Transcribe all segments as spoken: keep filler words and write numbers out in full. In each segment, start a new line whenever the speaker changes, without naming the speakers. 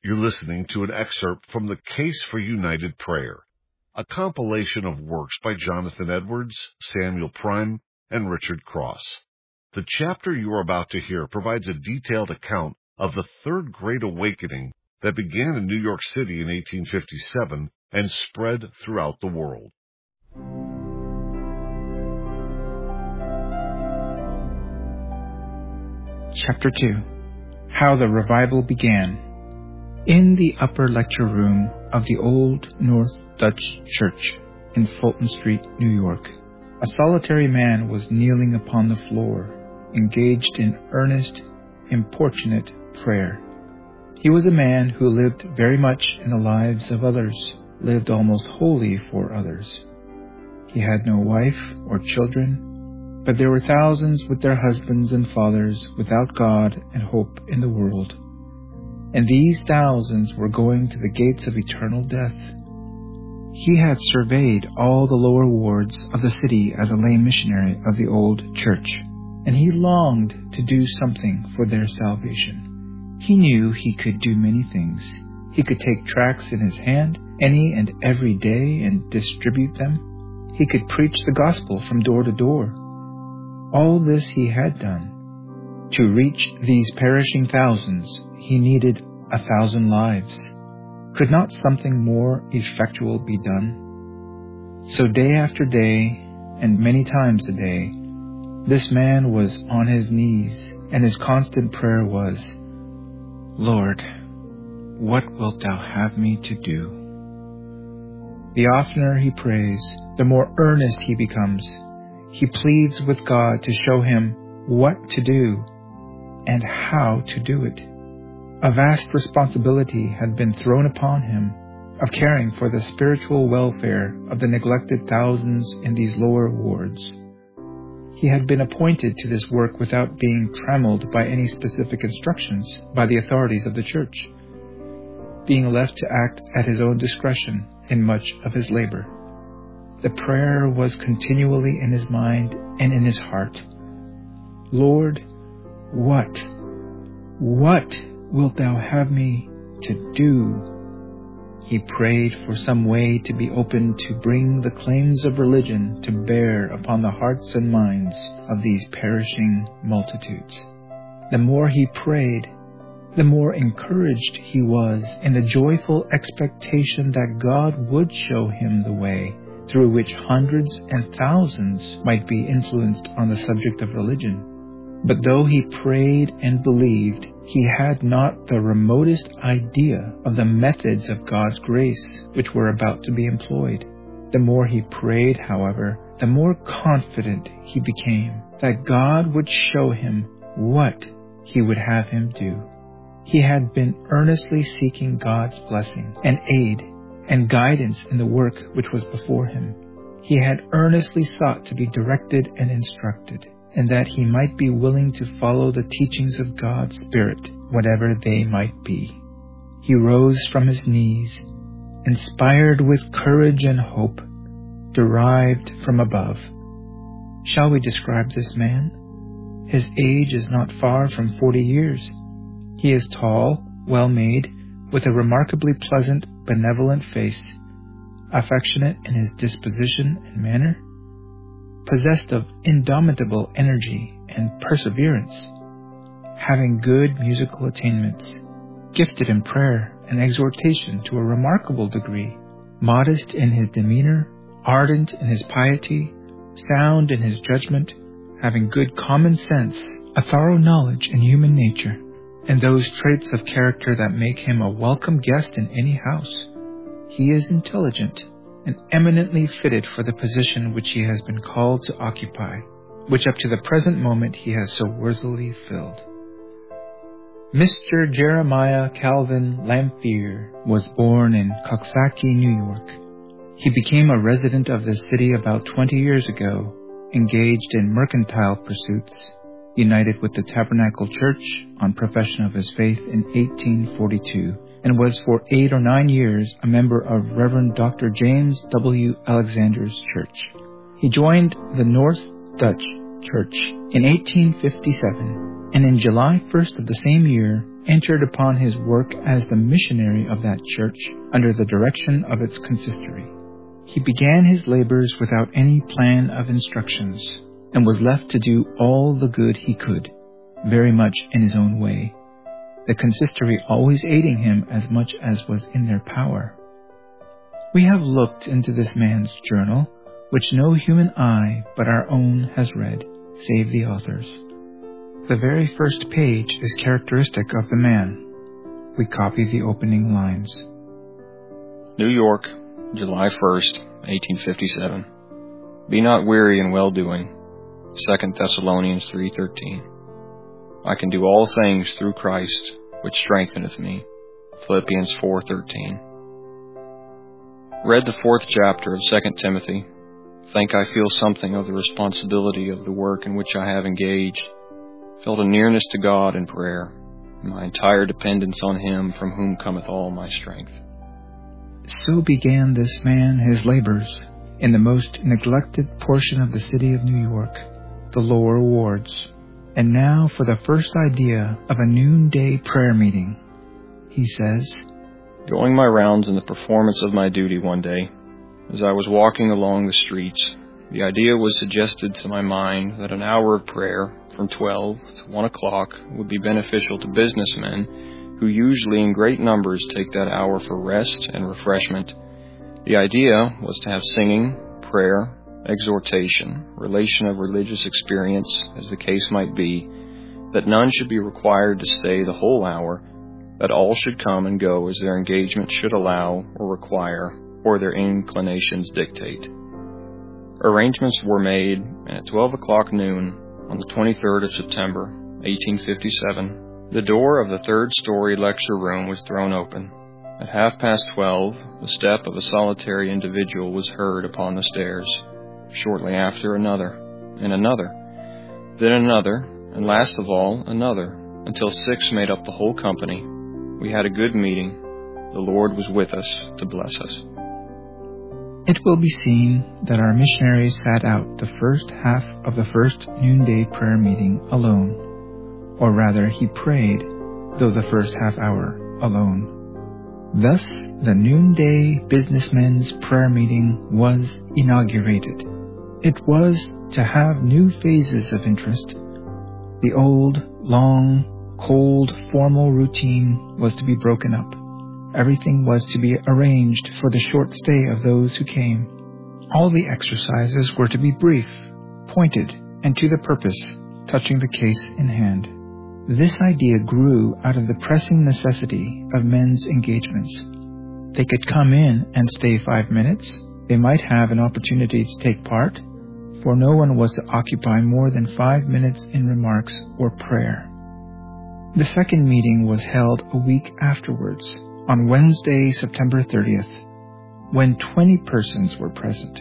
You're listening to an excerpt from the Case for United Prayer, a compilation of works by Jonathan Edwards, Samuel Prime, and Richard Cross. The chapter you are about to hear provides a detailed account of the Third Great Awakening that began in New York City in eighteen fifty-seven and spread throughout the world.
Chapter two. How the Revival Began. In the upper lecture room of the Old North Dutch Church in Fulton Street, New York, a solitary man was kneeling upon the floor, engaged in earnest, importunate prayer. He was a man who lived very much in the lives of others, lived almost wholly for others. He had no wife or children, but there were thousands with their husbands and fathers without God and hope in the world. And these thousands were going to the gates of eternal death. He had surveyed all the lower wards of the city as a lay missionary of the old church, and he longed to do something for their salvation. He knew he could do many things. He could take tracts in his hand any and every day and distribute them. He could preach the gospel from door to door. All this he had done. To reach these perishing thousands, he needed a thousand lives. Could not something more effectual be done? So day after day, and many times a day, this man was on his knees, and his constant prayer was, "Lord, what wilt thou have me to do?" The oftener he prays, the more earnest he becomes. He pleads with God to show him what to do and how to do it. A vast responsibility had been thrown upon him of caring for the spiritual welfare of the neglected thousands in these lower wards. He had been appointed to this work without being trammeled by any specific instructions by the authorities of the church, being left to act at his own discretion in much of his labor. The prayer was continually in his mind and in his heart. "Lord, what, what wilt thou have me to do?" He prayed for some way to be opened to bring the claims of religion to bear upon the hearts and minds of these perishing multitudes. The more he prayed, the more encouraged he was in the joyful expectation that God would show him the way through which hundreds and thousands might be influenced on the subject of religion. But though he prayed and believed, he had not the remotest idea of the methods of God's grace which were about to be employed. The more he prayed, however, the more confident he became that God would show him what he would have him do. He had been earnestly seeking God's blessing and aid and guidance in the work which was before him. He had earnestly sought to be directed and instructed, and that he might be willing to follow the teachings of God's Spirit, whatever they might be. He rose from his knees, inspired with courage and hope, derived from above. Shall we describe this man? His age is not far from forty years. He is tall, well-made, with a remarkably pleasant, benevolent face, affectionate in his disposition and manner, possessed of indomitable energy and perseverance, having good musical attainments, gifted in prayer and exhortation to a remarkable degree, modest in his demeanor, ardent in his piety, sound in his judgment, having good common sense, a thorough knowledge in human nature, and those traits of character that make him a welcome guest in any house. He is intelligent and eminently fitted for the position which he has been called to occupy, which up to the present moment he has so worthily filled. Mister Jeremiah Calvin Lamphere was born in Coxsackie, New York. He became a resident of this city about twenty years ago, engaged in mercantile pursuits, united with the Tabernacle Church on profession of his faith in eighteen forty-two, and was for eight or nine years a member of Reverend Doctor James W. Alexander's church. He joined the North Dutch Church in eighteen fifty-seven and in July first of the same year entered upon his work as the missionary of that church under the direction of its consistory. He began his labors without any plan of instructions, and was left to do all the good he could, very much in his own way, the consistory always aiding him as much as was in their power. We have looked into this man's journal, which no human eye but our own has read, save the author's. The very first page is characteristic of the man. We copy the opening lines.
New York, July first, eighteen fifty-seven. Be not weary in well-doing. Second Thessalonians three thirteen. I can do all things through Christ, which strengtheneth me. Philippians four thirteen. Read the fourth chapter of Second Timothy. Think I feel something of the responsibility of the work in which I have engaged. Felt a nearness to God in prayer, and my entire dependence on Him from whom cometh all my strength.
So began this man his labors in the most neglected portion of the city of New York, the lower wards. And now for the first idea of a noonday prayer meeting. He says,
Going my rounds in the performance of my duty one day, as I was walking along the streets, the idea was suggested to my mind that an hour of prayer from twelve to one o'clock would be beneficial to businessmen who usually in great numbers take that hour for rest and refreshment. The idea was to have singing, prayer, exhortation, relation of religious experience, as the case might be, that none should be required to stay the whole hour, that all should come and go as their engagement should allow or require, or their inclinations dictate. Arrangements were made, and at twelve o'clock noon, on the twenty-third of September, eighteen fifty-seven, the door of the third-story lecture room was thrown open. At half past twelve, the step of a solitary individual was heard upon the stairs. Shortly after, another, and another, then another, and last of all, another, until six made up the whole company. We had a good meeting. The Lord was with us to bless us.
It will be seen that our missionary sat out the first half of the first noonday prayer meeting alone, or rather he prayed, though the first half hour alone. Thus the noonday businessmen's prayer meeting was inaugurated. It was to have new phases of interest. The old, long, cold, formal routine was to be broken up. Everything was to be arranged for the short stay of those who came. All the exercises were to be brief, pointed, and to the purpose, touching the case in hand. This idea grew out of the pressing necessity of men's engagements. They could come in and stay five minutes. They might have an opportunity to take part, for no one was to occupy more than five minutes in remarks or prayer. The second meeting was held a week afterwards, on Wednesday, September thirtieth, when twenty persons were present.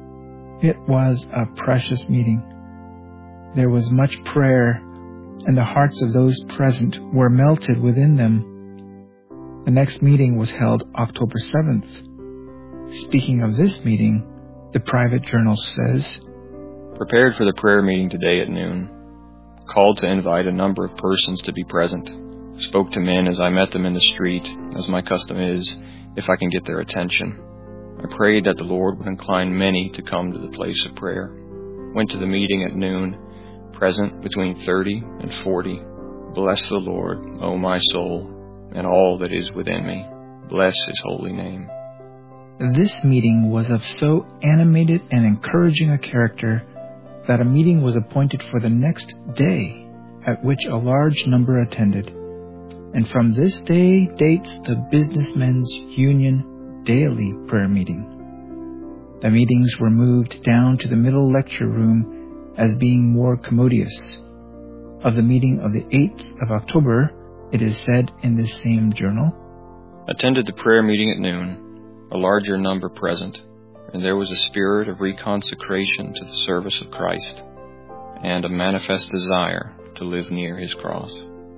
It was a precious meeting. There was much prayer, and the hearts of those present were melted within them. The next meeting was held October seventh. Speaking of this meeting, the private journal says,
Prepared for the prayer meeting today at noon. Called to invite a number of persons to be present. Spoke to men as I met them in the street, as my custom is, if I can get their attention. I prayed that the Lord would incline many to come to the place of prayer. Went to the meeting at noon, present between thirty and forty. Bless the Lord, O my soul, and all that is within me. Bless His holy name.
This meeting was of so animated and encouraging a character that a meeting was appointed for the next day, at which a large number attended. And from this day dates the Businessmen's Union daily prayer meeting. The meetings were moved down to the middle lecture room as being more commodious. Of the meeting of the eighth of October, it is said in this same journal,
Attended the prayer meeting at noon, a larger number present, and there was a spirit of reconsecration to the service of Christ, and a manifest desire to live near His cross.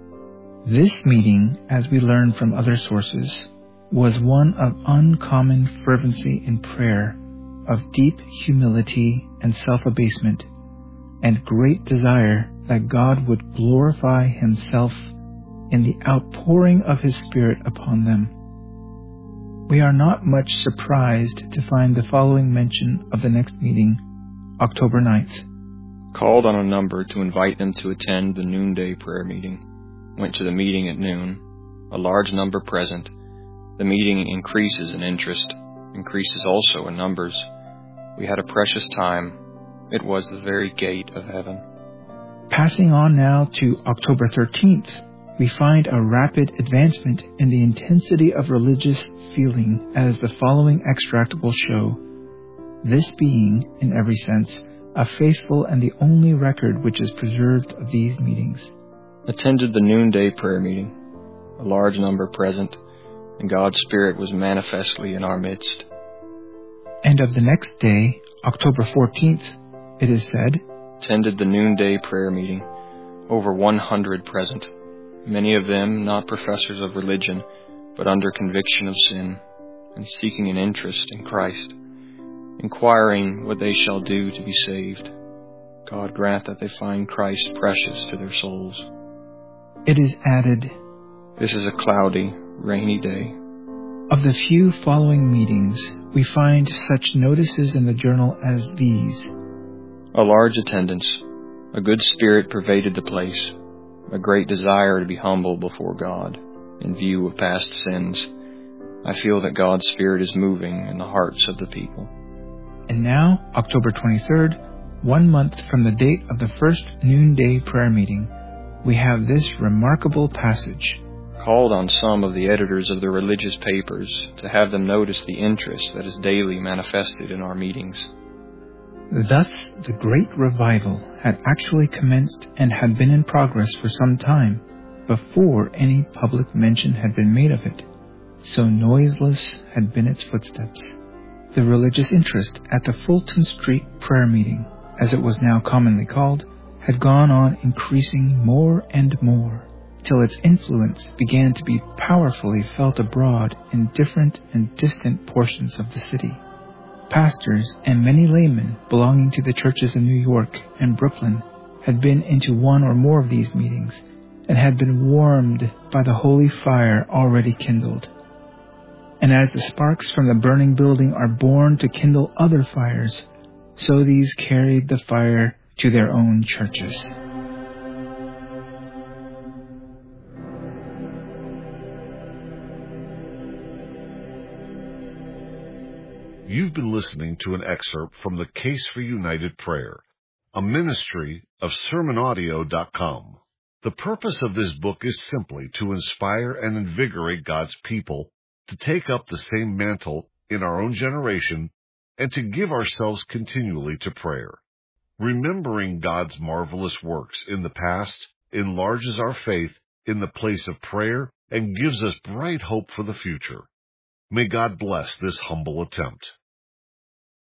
This meeting, as we learn from other sources, was one of uncommon fervency in prayer, of deep humility and self-abasement, and great desire that God would glorify Himself in the outpouring of His Spirit upon them. We are not much surprised to find the following mention of the next meeting, October ninth.
Called on a number to invite them to attend the noonday prayer meeting. Went to the meeting at noon. A large number present. The meeting increases in interest, increases also in numbers. We had a precious time. It was the very gate of heaven.
Passing on now to October thirteenth, we find a rapid advancement in the intensity of religious feeling, as the following extract will show. This being, in every sense, a faithful and the only record which is preserved of these meetings.
Attended the noonday prayer meeting. A large number present, and God's Spirit was manifestly in our midst.
And of the next day, October fourteenth, it is said,
attended the noonday prayer meeting. Over one hundred present. Many of them not professors of religion, but under conviction of sin, and seeking an interest in Christ, inquiring what they shall do to be saved. God grant that they find Christ precious to their souls.
It is added,
this is a cloudy, rainy day.
Of the few following meetings, we find such notices in the journal as these.
A large attendance. A good spirit pervaded the place. A great desire to be humble before God, in view of past sins. I feel that God's Spirit is moving in the hearts of the people.
And now, October twenty-third, one month from the date of the first noonday prayer meeting, we have this remarkable passage.
Called on some of the editors of the religious papers to have them notice the interest that is daily manifested in our meetings.
Thus, the great revival had actually commenced and had been in progress for some time, before any public mention had been made of it. So noiseless had been its footsteps. The religious interest at the Fulton Street prayer meeting, as it was now commonly called, had gone on increasing more and more, till its influence began to be powerfully felt abroad in different and distant portions of the city. Pastors and many laymen belonging to the churches in New York and Brooklyn had been into one or more of these meetings and had been warmed by the holy fire already kindled. And as the sparks from the burning building are borne to kindle other fires, so these carried the fire to their own churches.
You've been listening to an excerpt from the Case for United Prayer, a ministry of sermon audio dot com. The purpose of this book is simply to inspire and invigorate God's people to take up the same mantle in our own generation and to give ourselves continually to prayer. Remembering God's marvelous works in the past enlarges our faith in the place of prayer and gives us bright hope for the future. May God bless this humble attempt.